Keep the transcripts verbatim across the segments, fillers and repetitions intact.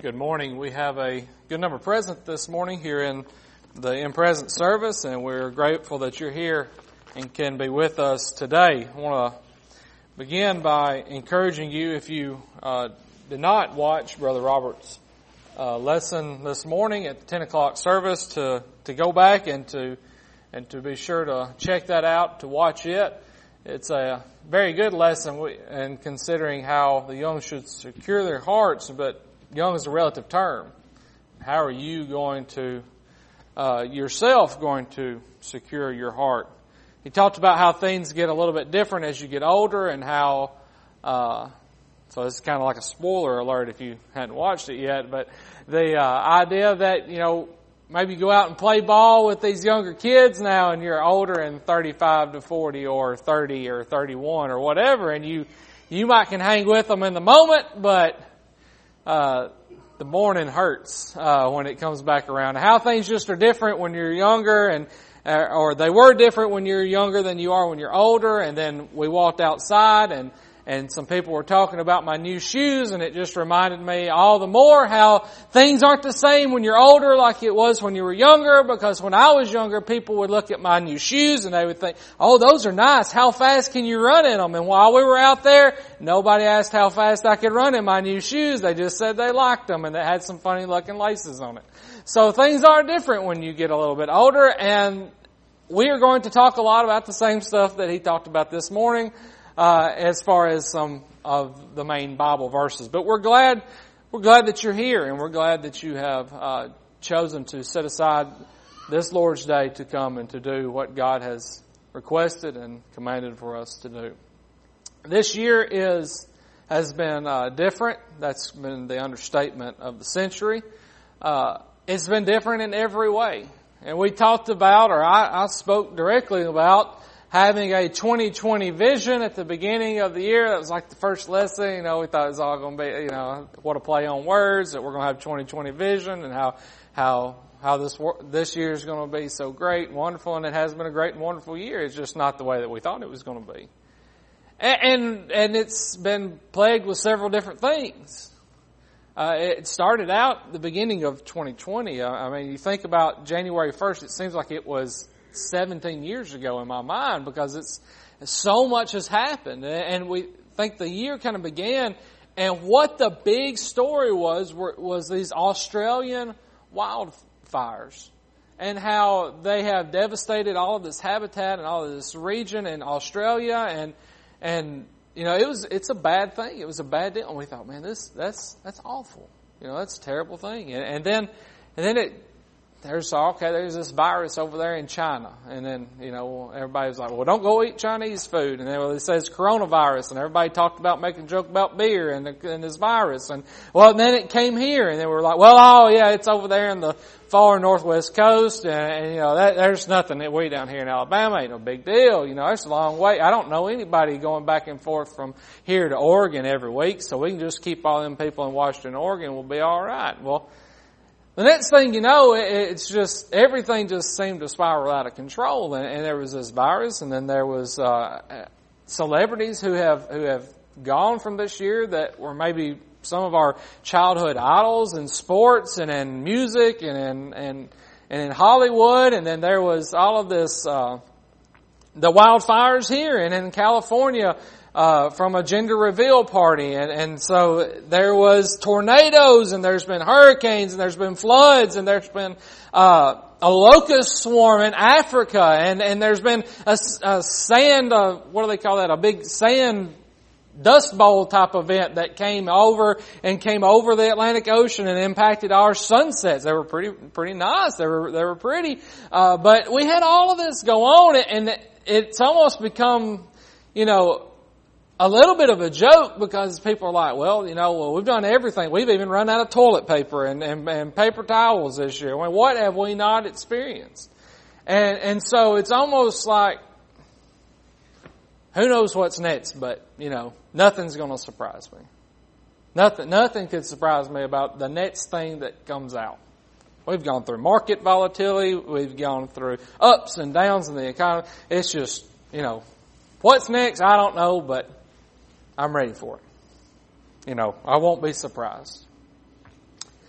Good morning. We have a good number present this morning here in the in present service, and we're grateful that you're here and can be with us today. I want to begin by encouraging you, if you uh, did not watch Brother Robert's uh, lesson this morning at the ten o'clock service, to to go back and to and to be sure to check that out, to watch it. It's a very good lesson, and considering how the young should secure their hearts, but young is a relative term. How are you going to, uh, yourself going to secure your heart? He talked about how things get a little bit different as you get older, and how, uh, so it's kind of like a spoiler alert if you hadn't watched it yet, but the uh, idea that, you know, maybe you go out and play ball with these younger kids now, and you're older and thirty-five to forty or thirty or thirty-one or whatever, and you, you might can hang with them in the moment, but Uh, the morning hurts, uh, when it comes back around. How things just are different when you're younger, and, uh, or they were different when you're younger than you are when you're older. And then we walked outside, and, and some people were talking about my new shoes, and it just reminded me all the more how things aren't the same when you're older like it was when you were younger, because when I was younger, people would look at my new shoes and they would think, oh, those are nice. How fast can you run in them? And while we were out there, nobody asked how fast I could run in my new shoes. They just said they liked them and they had some funny looking laces on it. So things are different when you get a little bit older, and we are going to talk a lot about the same stuff that he talked about this morning, uh, as far as some of the main Bible verses. But we're glad, we're glad that you're here, and we're glad that you have, uh, chosen to set aside this Lord's Day to come and to do what God has requested and commanded for us to do. This year is has been uh, different. That's been the understatement of the century. Uh, it's been different in every way. And we talked about, or I, I spoke directly about, having a twenty twenty vision at the beginning of the year. That was like the first lesson. You know, we thought it was all going to be, you know, what a play on words, that we're going to have twenty twenty vision, and how how how this this year is going to be so great and wonderful. And it has been a great and wonderful year. It's just not the way that we thought it was going to be. And, and it's been plagued with several different things. Uh, it started out the beginning of twenty twenty. I mean, you think about January first, it seems like it was seventeen years ago in my mind, because it's so much has happened. And we think the year kind of began, and what the big story was, were, was these Australian wildfires, and how they have devastated all of this habitat and all of this region in Australia. And And, you know, it was, it's a bad thing. It was a bad deal. And we thought, man, this, that's, that's awful. You know, that's a terrible thing. And, and then, and then it, there's, okay, there's this virus over there in China. And then, you know, everybody was like, well, don't go eat Chinese food. And then well, it says coronavirus. And everybody talked about making a joke about beer and, the, and this virus. And, well, and then it came here. And they were like, well, oh, yeah, it's over there in the far northwest coast. And, and you know, that, there's nothing that we down here in Alabama ain't no big deal. You know, it's a long way. I don't know anybody going back and forth from here to Oregon every week. So we can just keep all them people in Washington, Oregon. We'll be all right. Well, the next thing you know, it's just, everything just seemed to spiral out of control. And, and there was this virus, and then there was, uh, celebrities who have, who have gone from this year that were maybe some of our childhood idols in sports and in music and in, and, and in Hollywood. And then there was all of this, uh, the wildfires here and in California, Uh, from a gender reveal party. And, and so there was tornadoes, and there's been hurricanes, and there's been floods, and there's been, uh, a locust swarm in Africa, and, and there's been a, a sand, uh, what do they call that? A big sand dust bowl type event that came over and came over the Atlantic Ocean and impacted our sunsets. They were pretty, pretty nice. They were, they were pretty. Uh, but we had all of this go on, and it's almost become, you know, a little bit of a joke, because people are like, well, you know, well, we've done everything. We've even run out of toilet paper and, and, and paper towels this year. I mean, what have we not experienced? And, and so it's almost like, who knows what's next, but, you know, nothing's going to surprise me. Nothing, nothing could surprise me about the next thing that comes out. We've gone through market volatility. We've gone through ups and downs in the economy. It's just, you know, what's next? I don't know, but I'm ready for it. You know, I won't be surprised.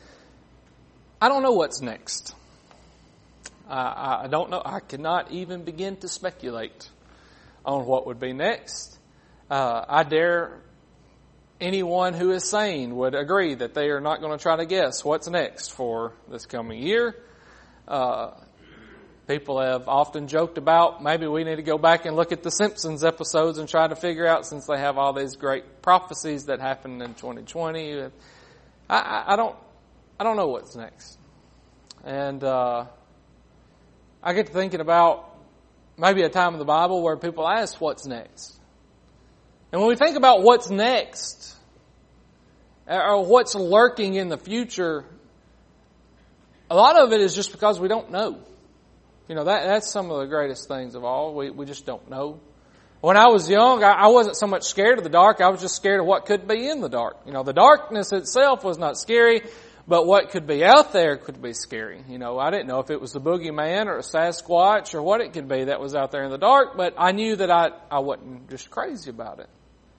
I don't know what's next. I, I don't know. I cannot even begin to speculate on what would be next. Uh, I dare anyone who is sane would agree that they are not going to try to guess what's next for this coming year. Uh, people have often joked about maybe we need to go back and look at the Simpsons episodes and try to figure out, since they have all these great prophecies that happened in twenty twenty. I, I, I don't, I don't know what's next, and uh, I get to thinking about maybe a time in the Bible where people ask, "What's next?" And when we think about what's next, or what's lurking in the future, a lot of it is just because we don't know. You know, that that's some of the greatest things of all. We we just don't know. When I was young, I, I wasn't so much scared of the dark. I was just scared of what could be in the dark. You know, the darkness itself was not scary, but what could be out there could be scary. You know, I didn't know if it was the boogeyman or a Sasquatch or what it could be that was out there in the dark, but I knew that I, I wasn't just crazy about it.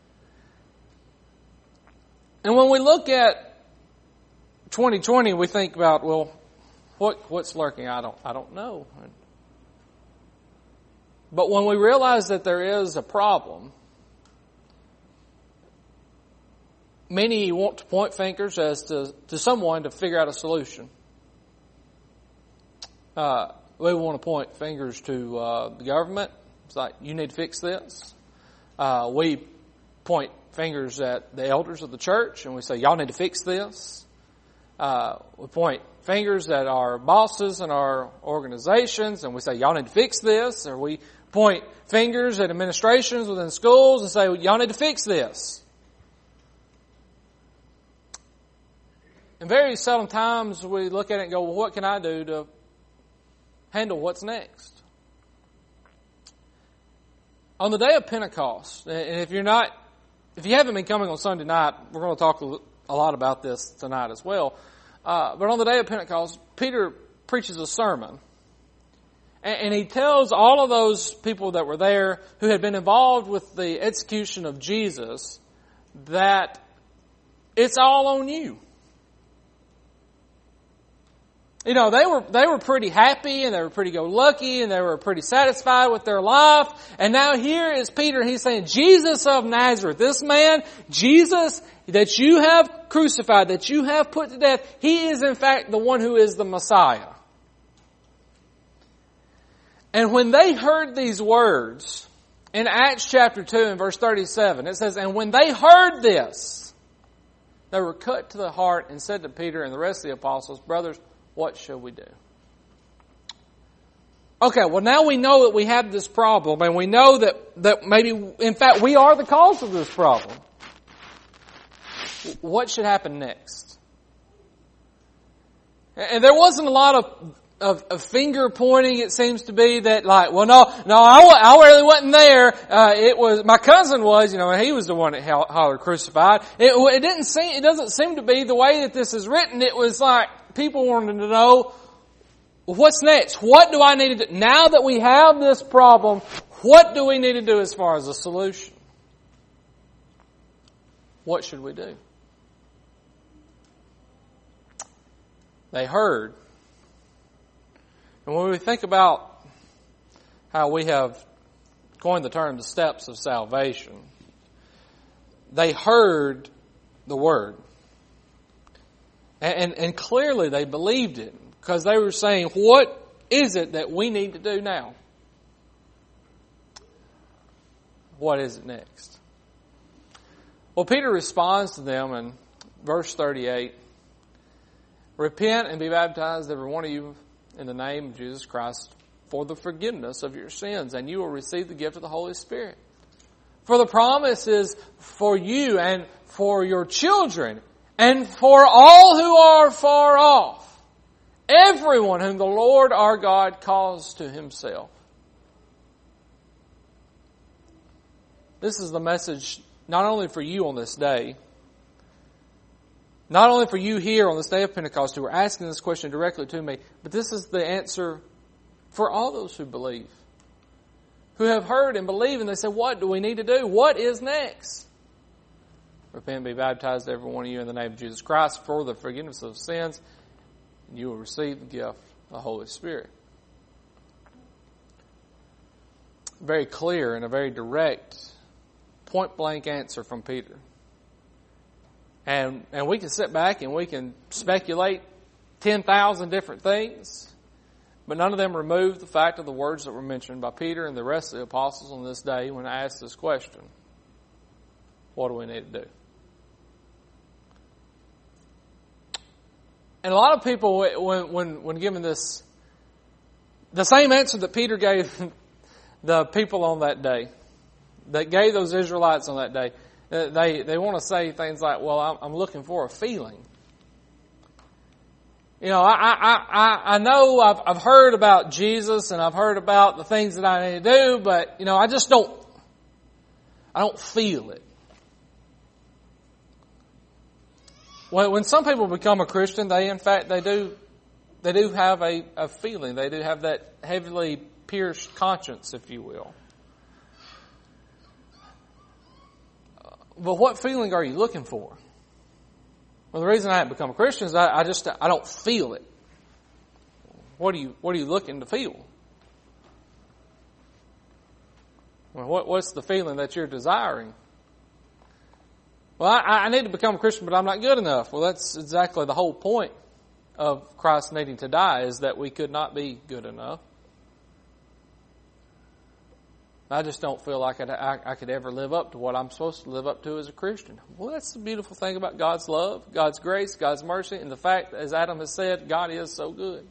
And when we look at twenty twenty, we think about, well, what what's lurking? I don't I don't know. But when we realize that there is a problem, many want to point fingers as to, to someone to figure out a solution. Uh, we want to point fingers to uh, the government. It's like, you need to fix this. Uh, we point fingers at the elders of the church and we say, y'all need to fix this. Uh, we point fingers at our bosses and our organizations and we say, y'all need to fix this. Or we point fingers at administrations within schools and say, y'all need to fix this. And very seldom times we look at it and go, well, what can I do to handle what's next? On the day of Pentecost, and if you're not, if you haven't been coming on Sunday night, we're going to talk a lot about this tonight as well. Uh, but on the day of Pentecost, Peter preaches a sermon. And, and he tells all of those people that were there who had been involved with the execution of Jesus that it's all on you. You know, they were, they were pretty happy and they were pretty go-lucky and they were pretty satisfied with their life. And now here is Peter and he's saying, Jesus of Nazareth, this man, Jesus that you have crucified, that you have put to death, he is in fact the one who is the Messiah. And when they heard these words, in Acts chapter two and verse thirty-seven, it says, and when they heard this, they were cut to the heart and said to Peter and the rest of the apostles, brothers, what shall we do? Okay, well now we know that we have this problem and we know that, that maybe, in fact, we are the cause of this problem. What should happen next? And there wasn't a lot of, of, of finger pointing, it seems to be, that like, well no, no, I, I really wasn't there. Uh, it was, my cousin was, you know, and he was the one that hollered crucified. It, it didn't seem, it doesn't seem to be the way that this is written. It was like, people wanted to know, well, what's next? What do I need to do? Now that we have this problem, what do we need to do as far as a solution? What should we do? They heard. And when we think about how we have coined the term the steps of salvation, they heard the word. And, and clearly they believed it because they were saying, what is it that we need to do now? What is it next? Well, Peter responds to them in verse thirty-eight. Repent and be baptized, every one of you, in the name of Jesus Christ for the forgiveness of your sins, and you will receive the gift of the Holy Spirit. For the promise is for you and for your children and for all who are far off, everyone whom the Lord our God calls to himself. This is the message not only for you on this day, not only for you here on this day of Pentecost who are asking this question directly to me, but this is the answer for all those who believe, who have heard and believe, and they say, what do we need to do? What is next? Repent and be baptized, every one of you, in the name of Jesus Christ for the forgiveness of sins, and you will receive the gift of the Holy Spirit. Very clear and a very direct, point-blank answer from Peter. And and we can sit back and we can speculate ten thousand different things, but none of them remove the fact of the words that were mentioned by Peter and the rest of the apostles on this day when I asked this question. What do we need to do? And a lot of people, when when when given this, the same answer that Peter gave the people on that day, that gave those Israelites on that day, they they want to say things like, "Well, I'm, I'm looking for a feeling." You know, I I I I know I've I've heard about Jesus and I've heard about the things that I need to do, but you know, I just don't I don't feel it. When when some people become a Christian, they in fact they do they do have a, a feeling. They do have that heavily pierced conscience, if you will. But what feeling are you looking for? Well, the reason I haven't become a Christian is I, I just I don't feel it. What are you What are you looking to feel? Well, what What's the feeling that you're desiring? Well, I, I need to become a Christian, but I'm not good enough. Well, that's exactly the whole point of Christ needing to die, is that we could not be good enough. I just don't feel like I, I could ever live up to what I'm supposed to live up to as a Christian. Well, that's the beautiful thing about God's love, God's grace, God's mercy, and the fact, as Adam has said, God is so good.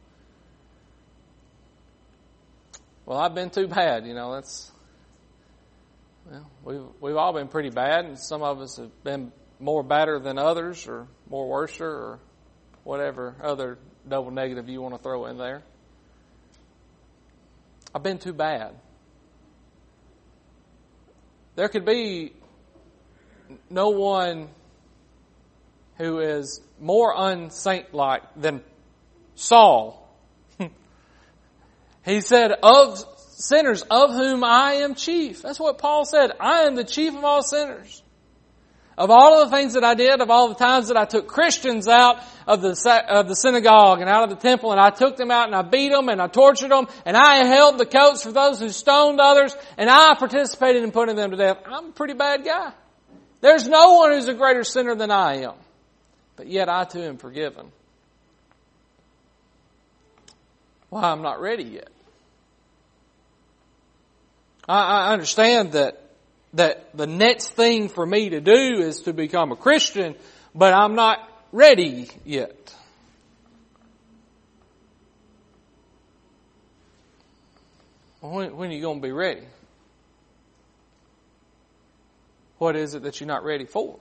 Well, I've been too bad, you know, that's, well, we've, we've all been pretty bad, and some of us have been more badder than others, or more worser, or whatever other double negative you want to throw in there. I've been too bad. There could be no one who is more unsaint-like than Saul. He said, of sinners, of whom I am chief. That's what Paul said. I am the chief of all sinners. Of all of the things that I did, of all the times that I took Christians out of the of the synagogue and out of the temple, and I took them out and I beat them and I tortured them, and I held the coats for those who stoned others, and I participated in putting them to death. I'm a pretty bad guy. There's no one who's a greater sinner than I am. But yet I too am forgiven. Well, I'm not ready yet. I, I understand that that the next thing for me to do is to become a Christian, but I'm not ready yet. When, when are you going to be ready? What is it that you're not ready for?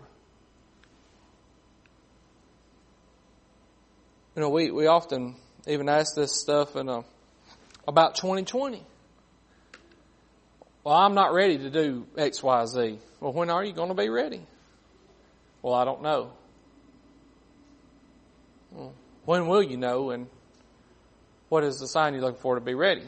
You know, we, we often even ask this stuff in a, about twenty twenty. Well, I'm not ready to do X, Y, Z. Well, when are you going to be ready? Well, I don't know. Well, when will you know, and what is the sign you're looking for to be ready?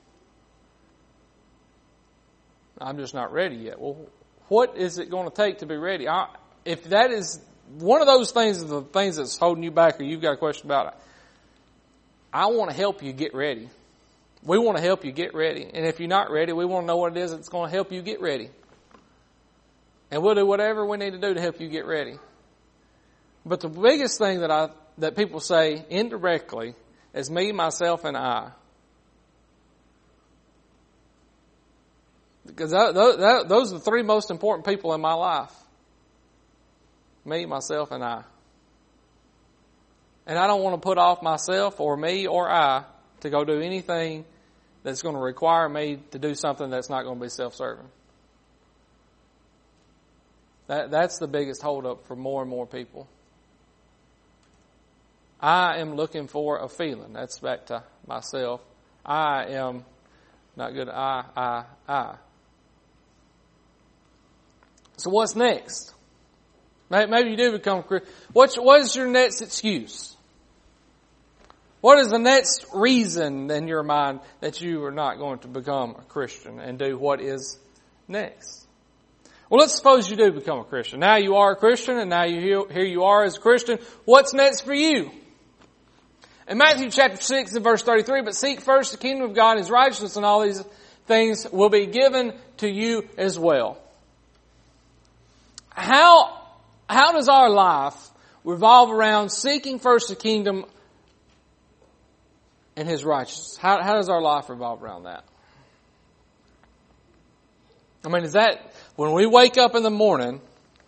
I'm just not ready yet. Well, what is it going to take to be ready? I, if that is one of those things, is the things that's holding you back, or you've got a question about it, I want to help you get ready. We want to help you get ready. And if you're not ready, we want to know what it is that's going to help you get ready. And we'll do whatever we need to do to help you get ready. But the biggest thing that I that people say indirectly is me, myself, and I. Because that, that, those are the three most important people in my life. Me, myself, and I. And I don't want to put off myself or me or I to go do anything that's going to require me to do something that's not going to be self-serving. That, that's the biggest holdup for more and more people. I am looking for a feeling. That's back to myself. I am not good. I, I, I. So what's next? Maybe you do become a Christian. What's, what is your next excuse? What is the next reason in your mind that you are not going to become a Christian and do what is next? Well, let's suppose you do become a Christian. Now you are a Christian, and now you here you are as a Christian. What's next for you? In Matthew chapter six and verse thirty-three, but seek first the kingdom of God and His righteousness, and all these things will be given to you as well. How, how does our life revolve around seeking first the kingdom and His righteousness? How, how does our life revolve around that? I mean, is that when we wake up in the morning,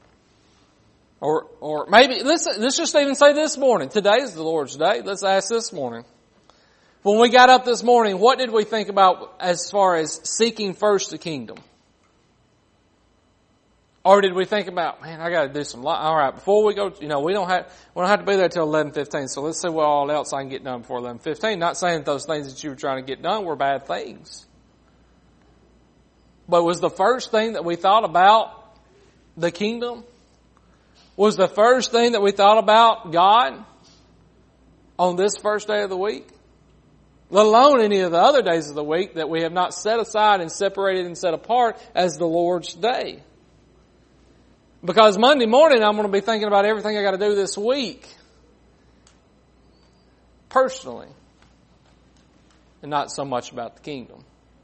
or or maybe, let's, let's just even say this morning. Today is the Lord's Day. Let's ask this morning. When we got up this morning, what did we think about as far as seeking first the kingdom? Or did we think about, man, I got to do some, all right, before we go, you know, we don't have, we don't have to be there till eleven fifteen, so let's see what all else I can get done before eleven fifteen. Not saying that those things that you were trying to get done were bad things. But was the first thing that we thought about the kingdom? Was the first thing that we thought about God on this first day of the week? Let alone any of the other days of the week that we have not set aside and separated and set apart as the Lord's Day. Because Monday morning I'm going to be thinking about everything I got to do this week. Personally. And not so much about the kingdom.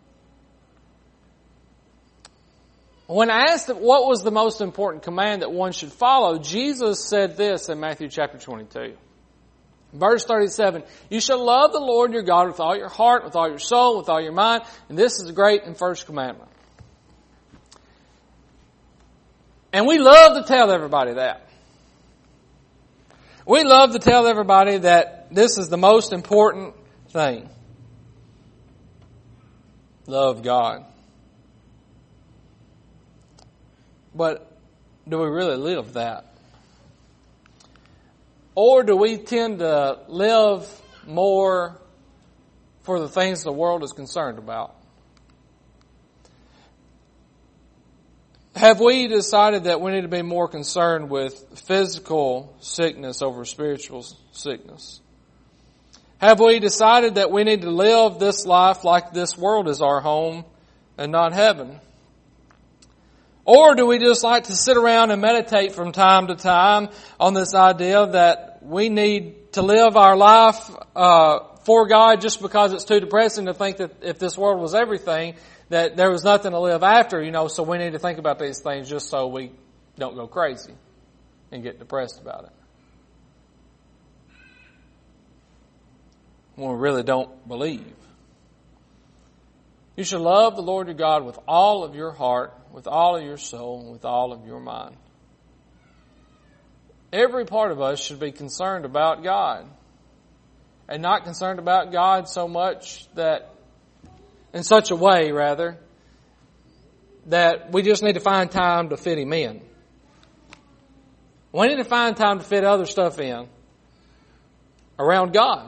When asked what was the most important command that one should follow, Jesus said this in Matthew chapter twenty-two. Verse thirty-seven, you shall love the Lord your God with all your heart, with all your soul, with all your mind, and this is the great and first commandment. And we love to tell everybody that. We love to tell everybody that this is the most important thing. Love God. But do we really live that? Or do we tend to live more for the things the world is concerned about? Have we decided that we need to be more concerned with physical sickness over spiritual sickness? Have we decided that we need to live this life like this world is our home and not heaven? Or do we just like to sit around and meditate from time to time on this idea that we need to live our life uh, for God just because it's too depressing to think that if this world was everything, that there was nothing to live after, you know, so we need to think about these things just so we don't go crazy and get depressed about it. When we really don't believe. You should love the Lord your God with all of your heart, with all of your soul, and with all of your mind. Every part of us should be concerned about God. And not concerned about God so much that, in such a way, rather, that we just need to find time to fit Him in. We need to find time to fit other stuff in around God.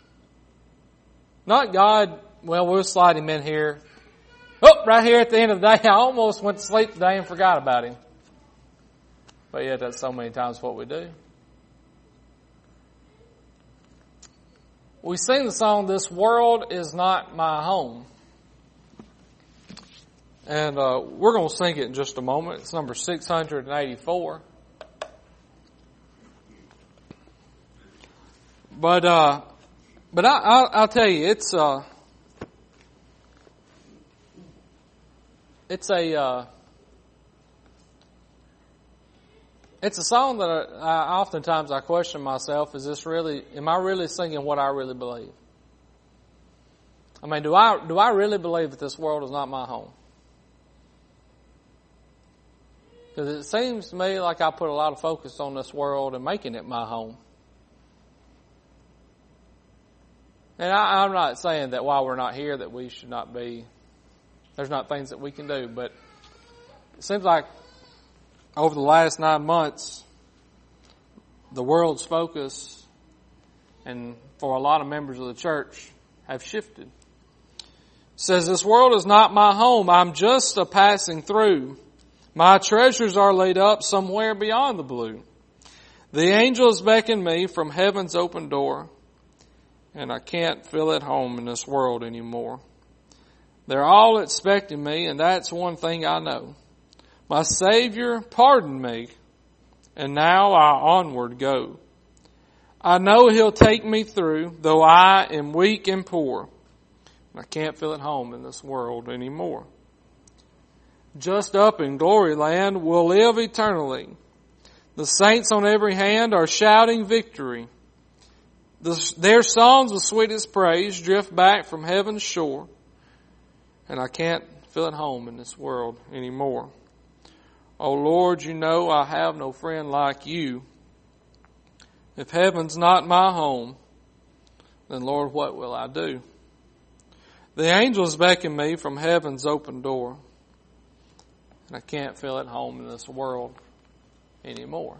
Not God, well, we'll slide Him in here. Oh, right here at the end of the day, I almost went to sleep today and forgot about Him. But yet that's so many times what we do. We sing the song, "This World Is Not My Home." And uh, we're going to sing it in just a moment. It's number six hundred eighty-four. But uh, but I, I'll, I'll tell you, it's uh, it's a uh, it's a song that I, I oftentimes I question myself: Is this really? Am I really singing what I really believe? I mean, do I do I really believe that this world is not my home? Because it seems to me like I put a lot of focus on this world and making it my home. And I, I'm not saying that while we're not here that we should not be, there's not things that we can do, but it seems like over the last nine months, the world's focus, and for a lot of members of the church, have shifted. It says, this world is not my home. I'm just a passing through. My treasures are laid up somewhere beyond the blue. The angels beckon me from heaven's open door, and I can't feel at home in this world anymore. They're all expecting me, and that's one thing I know. My Savior pardoned me, and now I onward go. I know He'll take me through, though I am weak and poor. I can't feel at home in this world anymore. Just up in glory land, we'll live eternally. The saints on every hand are shouting victory. The, their songs of sweetest praise drift back from heaven's shore. And I can't feel at home in this world anymore. Oh Lord, you know I have no friend like you. If heaven's not my home, then Lord, what will I do? The angels beckon me from heaven's open door. And I can't feel at home in this world anymore.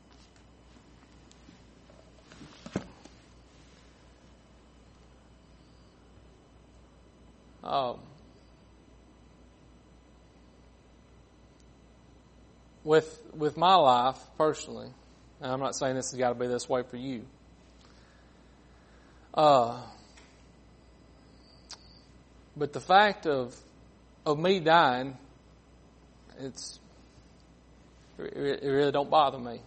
Um, with with my life personally, and I'm not saying this has got to be this way for you. Uh, but the fact of of me dying, it's it, it really don't bother me.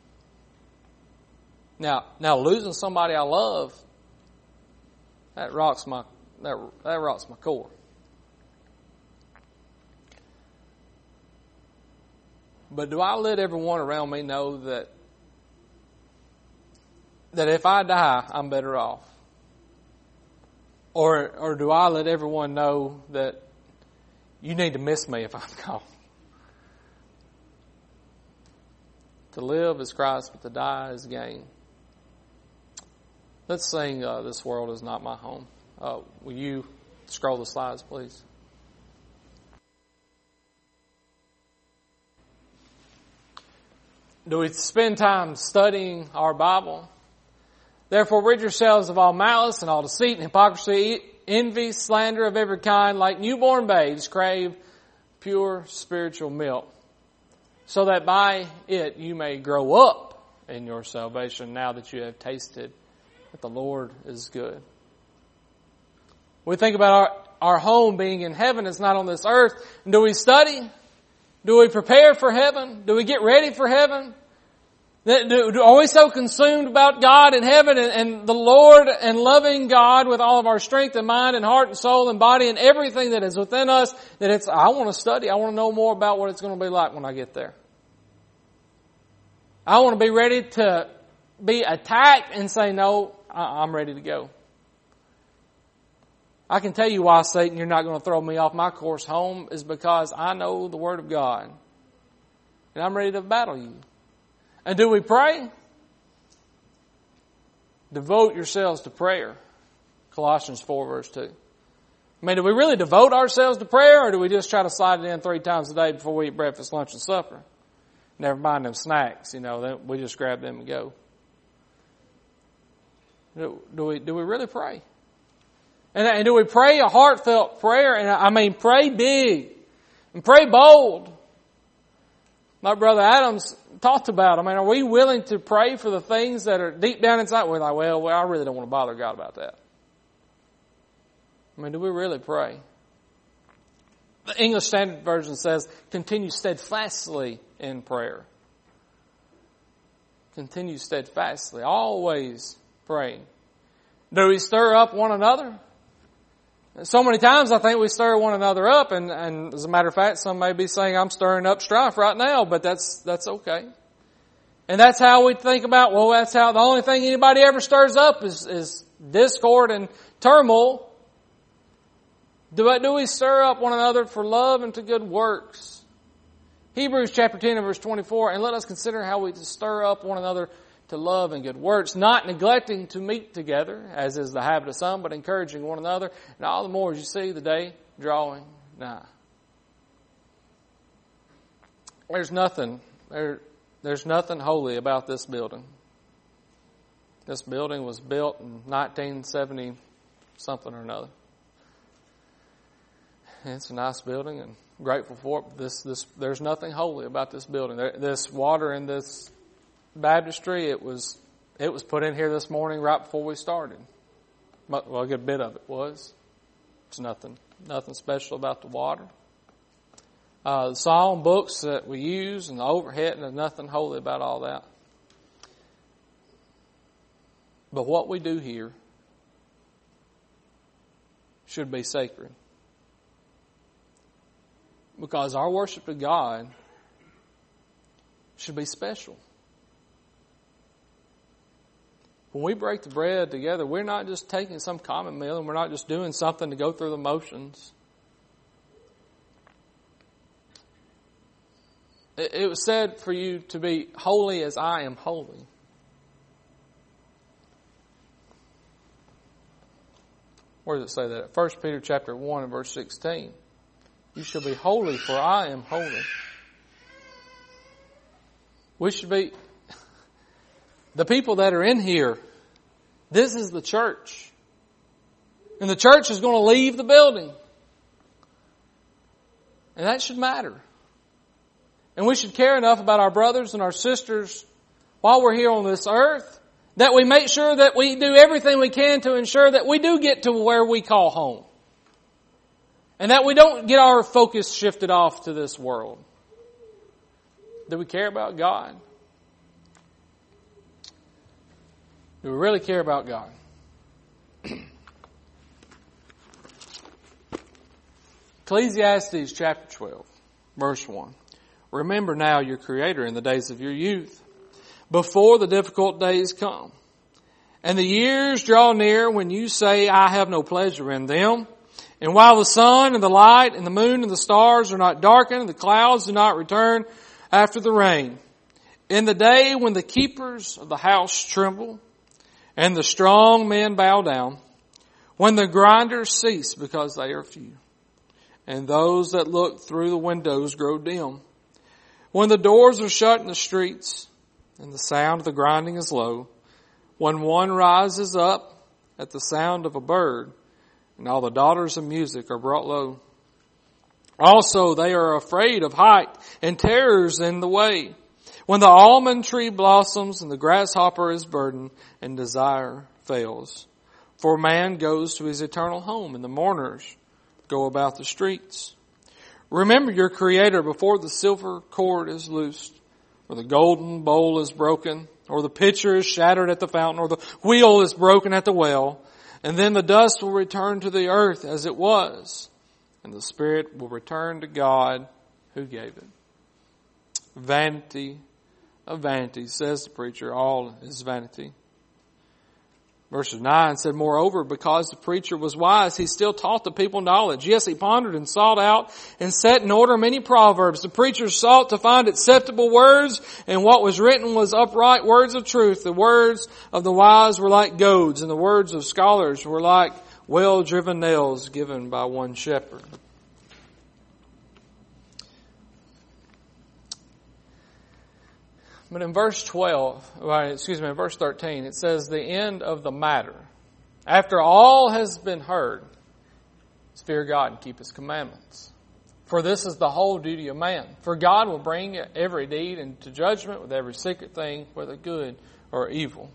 Now, now losing somebody I love, that rocks my that that rocks my core. But do I let everyone around me know that that if I die, I'm better off? Or or do I let everyone know that you need to miss me if I'm gone? To live is Christ, but to die is gain. Let's sing uh, This World Is Not My Home. Uh, will you scroll the slides, please? Do we spend time studying our Bible? Therefore, rid yourselves of all malice and all deceit and hypocrisy, envy, slander of every kind. Like newborn babes, crave pure spiritual milk, so that by it you may grow up in your salvation, now that you have tasted that the Lord is good. We think about our, our home being in heaven. It's not on this earth. Do we study? Do we prepare for heaven? Do we get ready for heaven? Are we so consumed about God in heaven and, and the Lord and loving God with all of our strength and mind and heart and soul and body and everything that is within us that it's, I want to study. I want to know more about what it's going to be like when I get there. I want to be ready to be attacked and say, no, I'm ready to go. I can tell you why, Satan, you're not going to throw me off my course home is because I know the Word of God. And I'm ready to battle you. And do we pray? Devote yourselves to prayer. Colossians four verse two. I mean, do we really devote ourselves to prayer, or do we just try to slide it in three times a day before we eat breakfast, lunch, and supper? Never mind them snacks, you know, then we just grab them and go. Do, do we do we really pray? And, and do we pray a heartfelt prayer? And I mean, pray big and pray bold. Like Brother Adams talked about, I mean, are we willing to pray for the things that are deep down inside? We're like, well, well, I really don't want to bother God about that. I mean, do we really pray? The English Standard Version says, continue steadfastly in prayer. Continue steadfastly, always praying. Do we stir up one another? So many times I think we stir one another up, and, and as a matter of fact, some may be saying I'm stirring up strife right now, but that's that's okay. And that's how we think about, well, that's how the only thing anybody ever stirs up is, is discord and turmoil. Do, do we stir up one another for love and to good works? Hebrews chapter ten and verse twenty-four, and let us consider how we stir up one another to love and good works, not neglecting to meet together, as is the habit of some, but encouraging one another, and all the more as you see the day drawing nigh. There's nothing, there, there's nothing holy about this building. This building was built in nineteen seventy something or another. It's a nice building and grateful for it. This, this, there's nothing holy about this building. There, this water in this baptistry, it was it was put in here this morning right before we started. Well, a good bit of it was. It's nothing nothing special about the water. Uh, the psalm books that we use and the overhead, and there's nothing holy about all that. But what we do here should be sacred. Because our worship to God should be special. When we break the bread together, we're not just taking some common meal and we're not just doing something to go through the motions. It was said for you to be holy as I am holy. Where does it say that? First Peter chapter one and verse sixteen. You shall be holy, for I am holy. We should be, the people that are in here, this is the church. And the church is going to leave the building. And that should matter. And we should care enough about our brothers and our sisters while we're here on this earth that we make sure that we do everything we can to ensure that we do get to where we call home. And that we don't get our focus shifted off to this world. Do we care about God? Do we really care about God? Ecclesiastes chapter twelve, verse one. Remember now your Creator in the days of your youth, before the difficult days come, and the years draw near when you say, I have no pleasure in them. And while the sun and the light and the moon and the stars are not darkened, and the clouds do not return after the rain, in the day when the keepers of the house tremble, and the strong men bow down, when the grinders cease because they are few, and those that look through the windows grow dim, when the doors are shut in the streets, and the sound of the grinding is low, when one rises up at the sound of a bird, and all the daughters of music are brought low. Also they are afraid of height, and terrors in the way, when the almond tree blossoms and the grasshopper is burdened, and desire fails. For man goes to his eternal home, and the mourners go about the streets. Remember your Creator before the silver cord is loosed, or the golden bowl is broken, or the pitcher is shattered at the fountain, or the wheel is broken at the well. And then the dust will return to the earth as it was, and the spirit will return to God who gave it. Vanity of vanity, says the preacher, all is vanity. Verses nine said, moreover, because the preacher was wise, he still taught the people knowledge. Yes, he pondered and sought out and set in order many proverbs. The preacher sought to find acceptable words, and what was written was upright words of truth. The words of the wise were like goads, and the words of scholars were like well-driven nails given by one shepherd. But in verse twelve, well, excuse me, in verse thirteen, it says the end of the matter. After all has been heard, is fear God and keep His commandments. For this is the whole duty of man. For God will bring every deed into judgment with every secret thing, whether good or evil.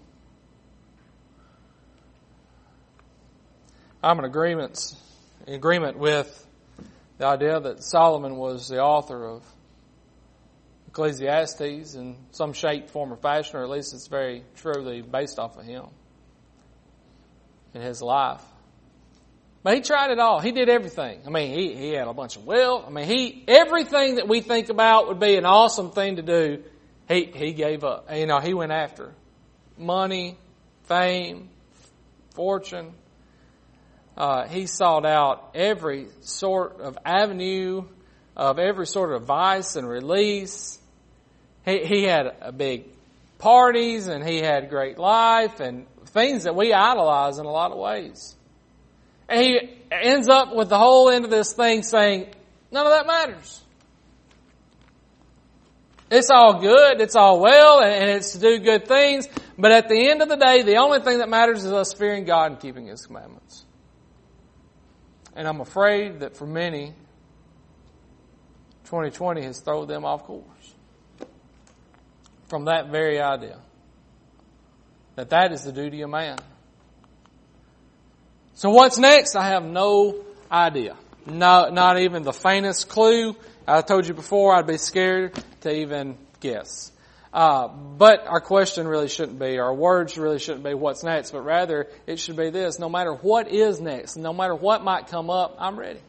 I'm in agreement, in agreement with the idea that Solomon was the author of Ecclesiastes in some shape, form, or fashion, or at least it's very truly based off of him in his life. But he tried it all. He did everything. I mean, he, he had a bunch of will. I mean, he everything that we think about would be an awesome thing to do, he he gave up. You know, he went after money, fame, fortune. Uh, he sought out every sort of avenue of every sort of vice and release. He, he had a big parties and he had great life and things that we idolize in a lot of ways. And he ends up with the whole end of this thing saying, none of that matters. It's all good, it's all well, and it's to do good things. But at the end of the day, the only thing that matters is us fearing God and keeping His commandments. And I'm afraid that for many, twenty twenty has thrown them off course from that very idea. That that is the duty of man. So what's next? I have no idea. No, not even the faintest clue. I told you before I'd be scared to even guess. Uh, but our question really shouldn't be, our words really shouldn't be what's next, but rather it should be this: no matter what is next, no matter what might come up, I'm ready.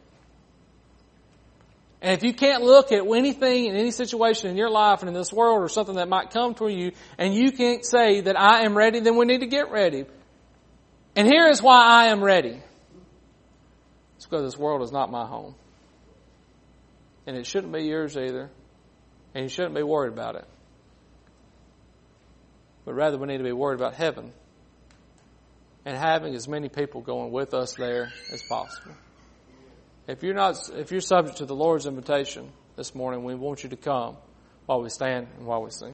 And if you can't look at anything in any situation in your life and in this world or something that might come to you, and you can't say that I am ready, then we need to get ready. And here is why I am ready. It's because this world is not my home. And it shouldn't be yours either. And you shouldn't be worried about it. But rather we need to be worried about heaven and having as many people going with us there as possible. If you're not, if you're subject to the Lord's invitation this morning, we want you to come while we stand and while we sing.